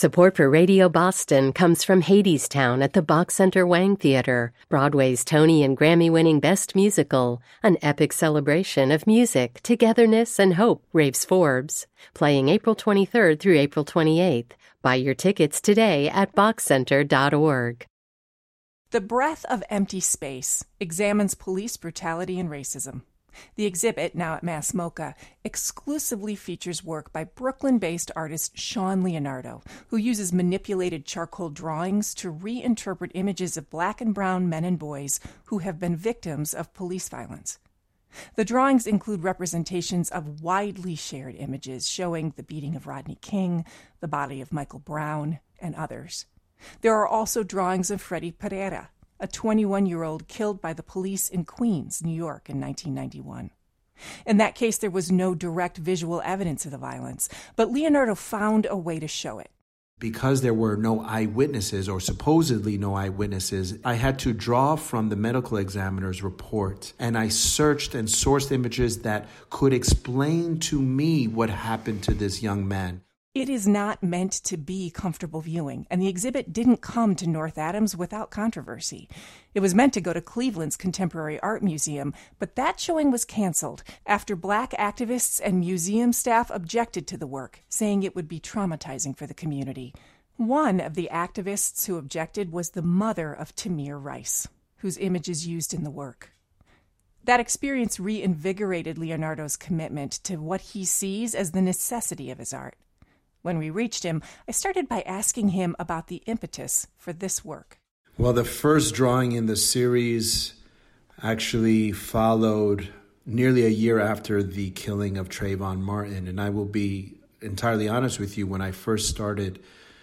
Support for Radio Boston comes from Hadestown at the Bach Center Wang Theater, Broadway's Tony and Grammy-winning Best Musical, an epic celebration of music, togetherness, and hope, raves Forbes. Playing April 23rd through April 28th. Buy your tickets today at bachcenter.org. The Breath of Empty Space examines police brutality and racism. The exhibit, now at Mass MoCA, exclusively features work by Brooklyn-based artist Sean Leonardo, who uses manipulated charcoal drawings to reinterpret images of black and brown men and boys who have been victims of police violence. The drawings include representations of widely shared images showing the beating of Rodney King, the body of Michael Brown, and others. There are also drawings of Freddie Pereira, a 21-year-old killed by the police in Queens, New York in 1991. In that case, there was no direct visual evidence of the violence, but Leonardo found a way to show it. Because there were no eyewitnesses, or supposedly no eyewitnesses, I had to draw from the medical examiner's report, and I searched and sourced images that could explain to me what happened to this young man. It is not meant to be comfortable viewing, and the exhibit didn't come to North Adams without controversy. It was meant to go to Cleveland's Contemporary Art Museum, but that showing was canceled after black activists and museum staff objected to the work, saying it would be traumatizing for the community. One of the activists who objected was the mother of Tamir Rice, whose image is used in the work. That experience reinvigorated Leonardo's commitment to what he sees as the necessity of his art. When we reached him, I started by asking him about the impetus for this work. Well, the first drawing in the series actually followed nearly a year after the killing of Trayvon Martin. And I will be entirely honest with you, when I first started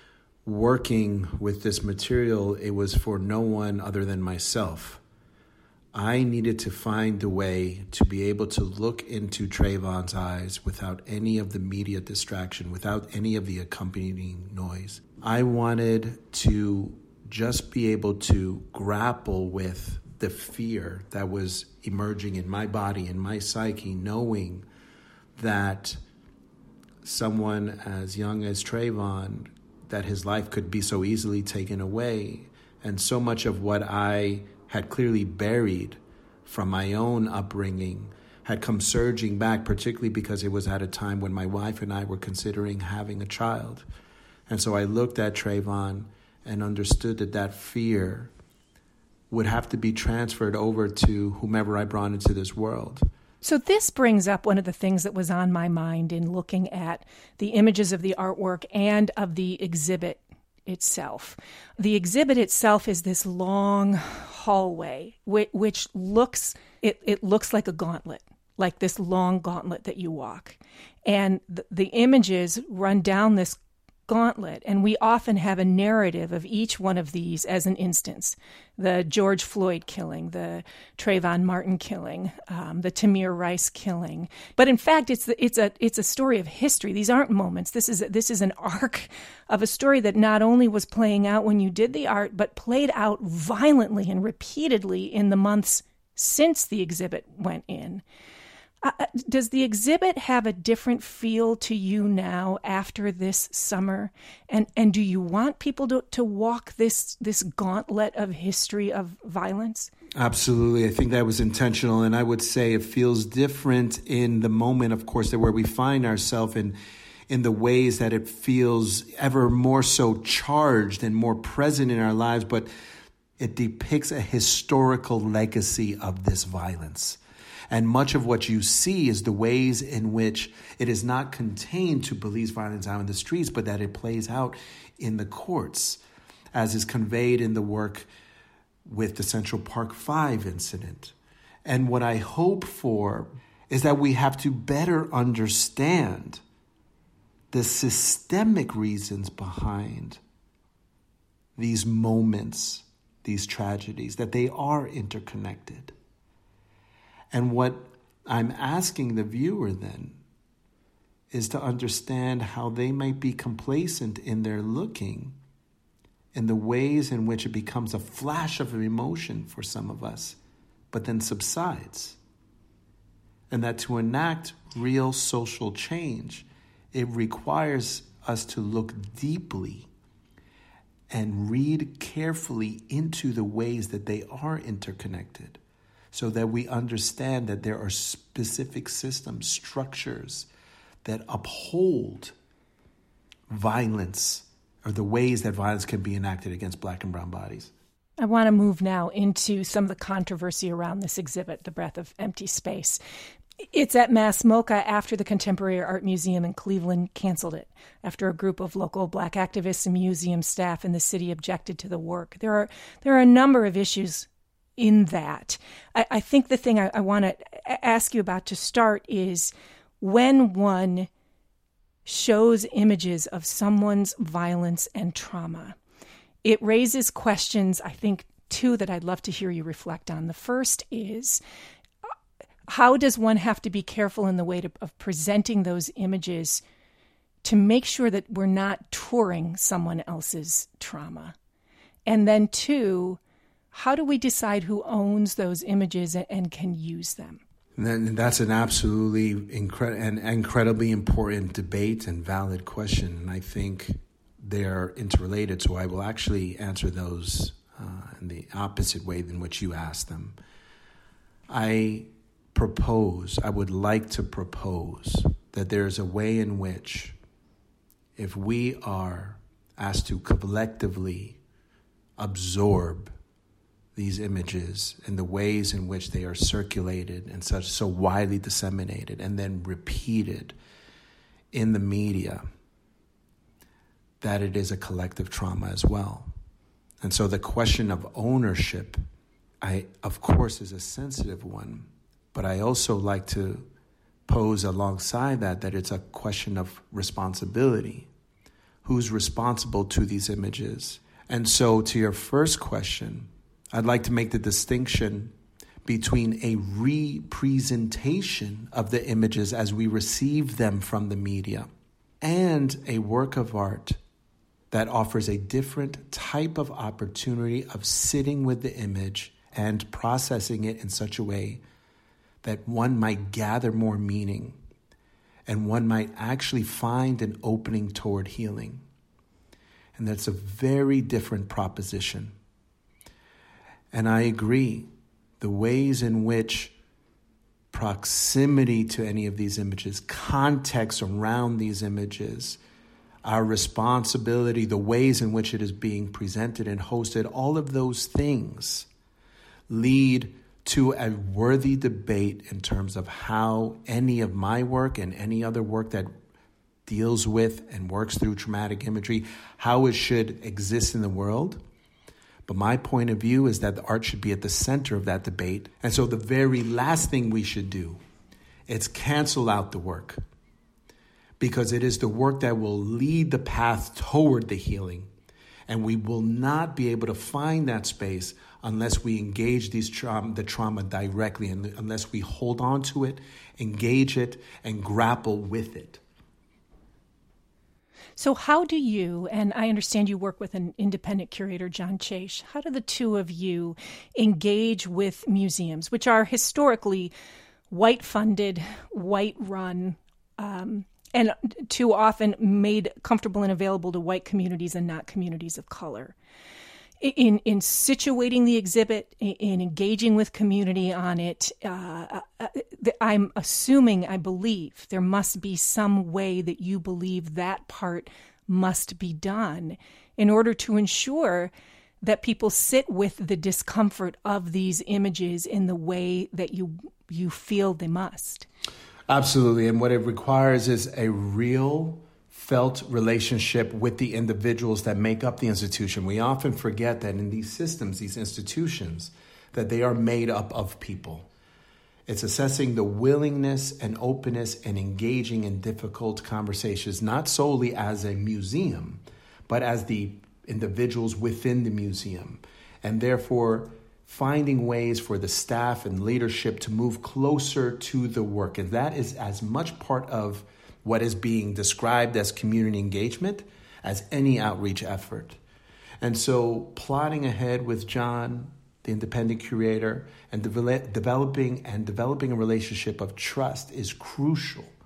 working with this material, it was for no one other than myself. I needed to find a way to be able to look into Trayvon's eyes without any of the media distraction, without any of the accompanying noise. I wanted to just be able to grapple with the fear that was emerging in my body, in my psyche, knowing that someone as young as Trayvon, that his life could be so easily taken away. And so much of what I had clearly buried from my own upbringing had come surging back, particularly because it was at a time when my wife and I were considering having a child. And so I looked at Trayvon and understood that that fear would have to be transferred over to whomever I brought into this world. So this brings up one of the things that was on my mind in looking at the images of the artwork and of the exhibit itself. The exhibit itself is this long hallway, which looks like a gauntlet, like this long gauntlet that you walk. And the images run down this gauntlet, and we often have a narrative of each one of these as an instance. The George Floyd killing, the Trayvon Martin killing, the Tamir Rice killing. But in fact, it's a story of history. These aren't moments. This is an arc of a story that not only was playing out when you did the art, but played out violently and repeatedly in the months since the exhibit went in. Does the exhibit have a different feel to you now after this summer? And do you want people to walk this gauntlet of history of violence? Absolutely. I think that was intentional. And I would say it feels different in the moment, of course, that where we find ourselves in the ways that it feels ever more so charged and more present in our lives. But it depicts a historical legacy of this violence. And much of what you see is the ways in which it is not contained to police violence out in the streets, but that it plays out in the courts, as is conveyed in the work with the Central Park 5 incident. And what I hope for is that we have to better understand the systemic reasons behind these moments, these tragedies, that they are interconnected. And what I'm asking the viewer then is to understand how they might be complacent in their looking, in the ways in which it becomes a flash of emotion for some of us, but then subsides. And that to enact real social change, it requires us to look deeply and read carefully into the ways that they are interconnected, so that we understand that there are specific systems, structures that uphold violence, or the ways that violence can be enacted against Black and brown bodies. I want to move now into some of the controversy around this exhibit, The Breath of Empty Space. It's at Mass MoCA after the Contemporary Art Museum in Cleveland canceled it, after a group of local Black activists and museum staff in the city objected to the work. There are a number of issues in that. I think the thing I want to ask you about to start is when one shows images of someone's violence and trauma, it raises questions, I think, two that I'd love to hear you reflect on. The first is, how does one have to be careful in the way of presenting those images to make sure that we're not touring someone else's trauma? And then two, how do we decide who owns those images and can use them? And that's an absolutely incredibly important debate and valid question. And I think they're interrelated, so I will actually answer those in the opposite way than which you asked them. I would like to propose that there is a way in which, if we are asked to collectively absorb these images and the ways in which they are circulated and so widely disseminated and then repeated in the media, that it is a collective trauma as well. And so the question of ownership, of course, is a sensitive one, but I also like to pose alongside that it's a question of responsibility. Who's responsible to these images? And so to your first question, I'd like to make the distinction between a representation of the images as we receive them from the media and a work of art that offers a different type of opportunity of sitting with the image and processing it in such a way that one might gather more meaning and one might actually find an opening toward healing. And that's a very different proposition. And I agree, the ways in which proximity to any of these images, context around these images, our responsibility, the ways in which it is being presented and hosted, all of those things lead to a worthy debate in terms of how any of my work and any other work that deals with and works through traumatic imagery, how it should exist in the world. But my point of view is that the art should be at the center of that debate. And so the very last thing we should do is cancel out the work, because it is the work that will lead the path toward the healing. And we will not be able to find that space unless we engage the trauma directly, and unless we hold on to it, engage it, and grapple with it. So how do you, and I understand you work with an independent curator, John Chase, how do the two of you engage with museums, which are historically white-funded, white-run, and too often made comfortable and available to white communities and not communities of color? In situating the exhibit, in engaging with community on it, I'm assuming, I believe, there must be some way that you believe that part must be done in order to ensure that people sit with the discomfort of these images in the way that you feel they must. Absolutely. And what it requires is a real felt relationship with the individuals that make up the institution. We often forget that in these systems, these institutions, that they are made up of people. It's assessing the willingness and openness and engaging in difficult conversations, not solely as a museum, but as the individuals within the museum. And therefore, finding ways for the staff and leadership to move closer to the work. And that is as much part of what is being described as community engagement as any outreach effort. And so plotting ahead with John, the independent curator, and developing a relationship of trust is crucial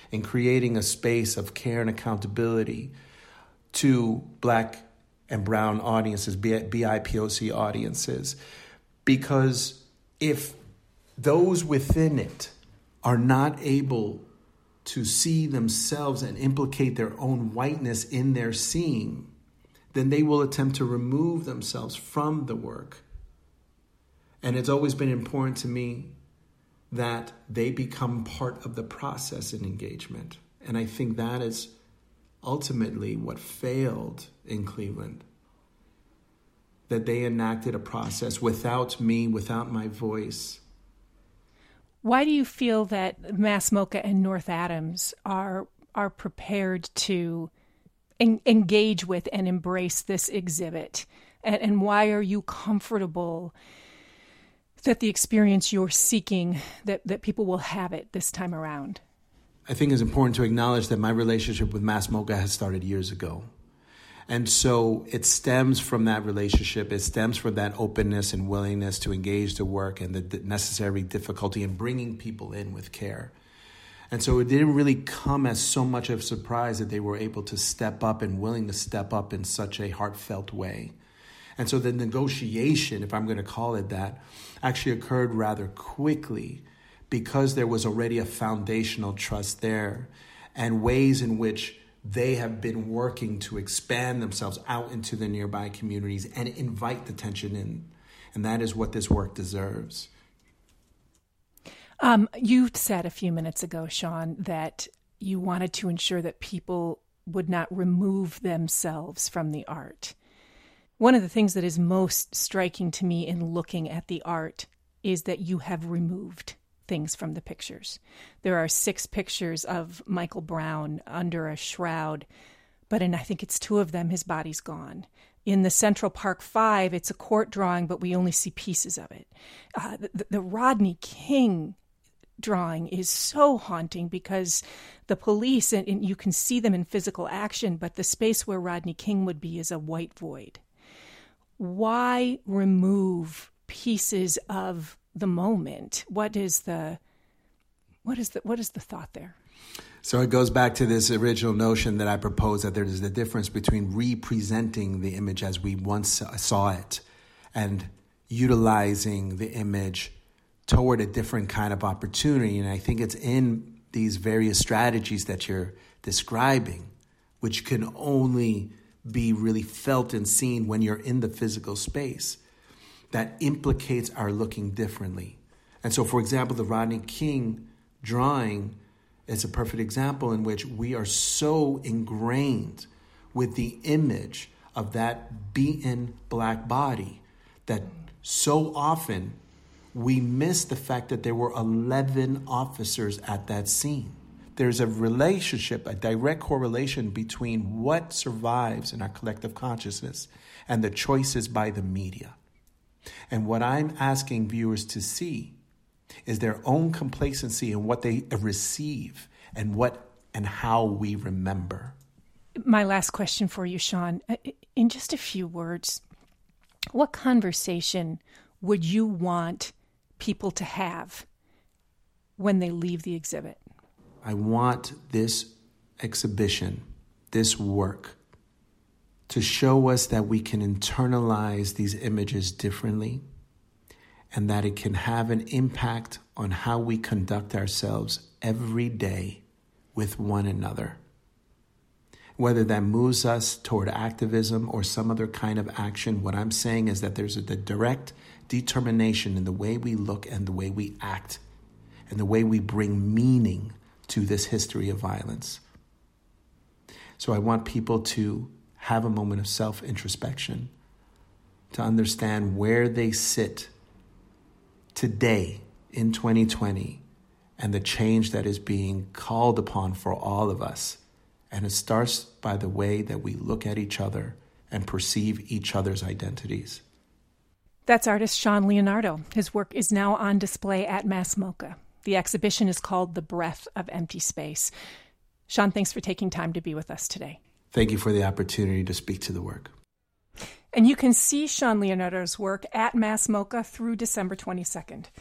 in creating a space of care and accountability to Black and brown audiences, BIPOC audiences. Because if those within it are not able to see themselves and implicate their own whiteness in their seeing, then they will attempt to remove themselves from the work. And it's always been important to me that they become part of the process in engagement. And I think that is ultimately what failed in Cleveland. That they enacted a process without me, without my voice. Why do you feel that Mass MoCA and North Adams are prepared to engage with and embrace this exhibit? And why are you comfortable that the experience you're seeking, that people will have it this time around? I think it's important to acknowledge that my relationship with Mass MoCA has started years ago. And so it stems from that relationship. It stems from that openness and willingness to engage the work and the necessary difficulty in bringing people in with care. And so it didn't really come as so much of a surprise that they were able to step up and willing to step up in such a heartfelt way. And so the negotiation, if I'm going to call it that, actually occurred rather quickly because there was already a foundational trust there and ways in which they have been working to expand themselves out into the nearby communities and invite the tension in. And that is what this work deserves. You said a few minutes ago, Sean, that you wanted to ensure that people would not remove themselves from the art. One of the things that is most striking to me in looking at the art is that you have removed things from the pictures. There are 6 pictures of Michael Brown under a shroud, but in I think it's 2 of them, his body's gone. In the Central Park 5, it's a court drawing, but we only see pieces of it. The Rodney King drawing is so haunting because the police, and you can see them in physical action, but the space where Rodney King would be is a white void. Why remove pieces of the moment? What is the thought there? So it goes back to this original notion that I proposed, that there is the difference between representing the image as we once saw it and utilizing the image toward a different kind of opportunity. And I think it's in these various strategies that you're describing, which can only be really felt and seen when you're in the physical space, that implicates our looking differently. And so, for example, the Rodney King drawing is a perfect example in which we are so ingrained with the image of that beaten Black body that so often we miss the fact that there were 11 officers at that scene. There's a relationship, a direct correlation between what survives in our collective consciousness and the choices by the media. And what I'm asking viewers to see is their own complacency in what they receive and what and how we remember. My last question for you, Sean, in just a few words, what conversation would you want people to have when they leave the exhibit? I want this exhibition, this work, to show us that we can internalize these images differently and that it can have an impact on how we conduct ourselves every day with one another. Whether that moves us toward activism or some other kind of action, what I'm saying is that there's a direct determination in the way we look and the way we act and the way we bring meaning to this history of violence. So I want people to have a moment of self-introspection, to understand where they sit today in 2020 and the change that is being called upon for all of us. And it starts by the way that we look at each other and perceive each other's identities. That's artist Sean Leonardo. His work is now on display at Mass MoCA. The exhibition is called The Breath of Empty Space. Sean, thanks for taking time to be with us today. Thank you for the opportunity to speak to the work. And you can see Sean Leonardo's work at Mass MoCA through December 22nd.